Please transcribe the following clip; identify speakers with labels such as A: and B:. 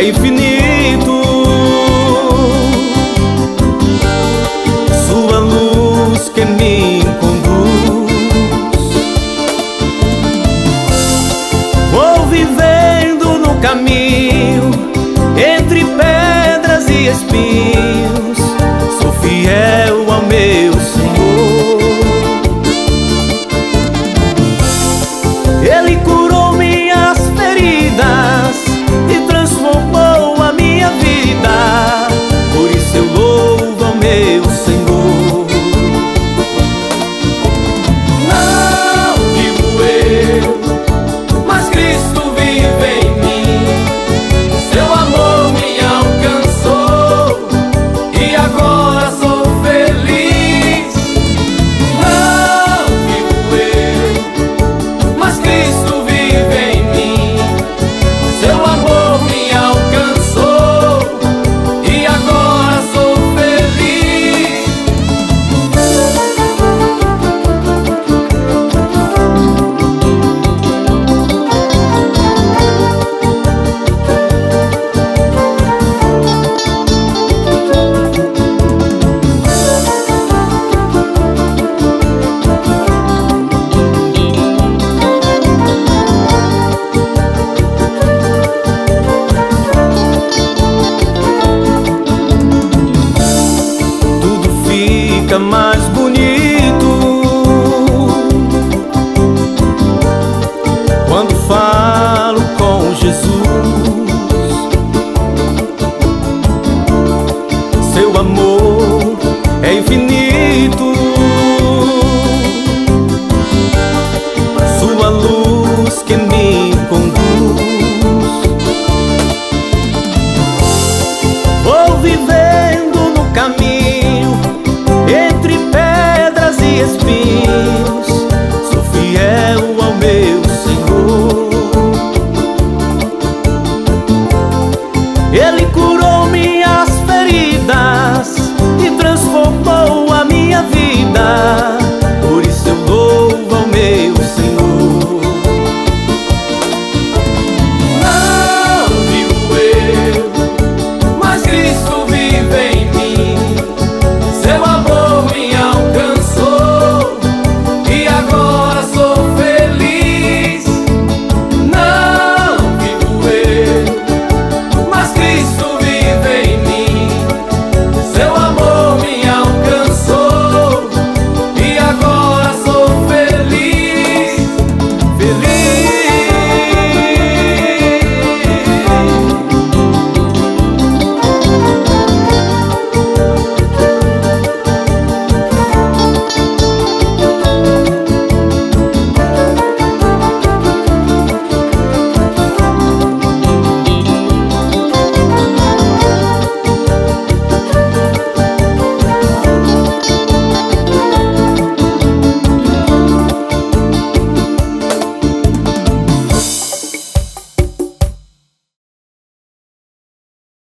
A: é infinito. Sua luz que me conduz. Vou vivendo no caminho entre pedras e espinhos. Sou fiel ao meu Senhor. Ele curou minhas feridas e transformou a minha vida. Por isso eu louvo ao meu Senhor. Não vivo eu, mas Cristo vive em mim. Seu amor me alcançou e agora sou feliz. Não vivo eu, mas Cristo vive em mim. Seu amor me alcançou e agora sou feliz. Tudo fica mais bonito quando falo com Jesus. Seu amor é infinito. Sua luz que me conduz. Vou vivendo no caminho entre pedras e espinhos. Sou fiel ao meu Senhor. Ele curou minhas feridas e transformou a minha vida.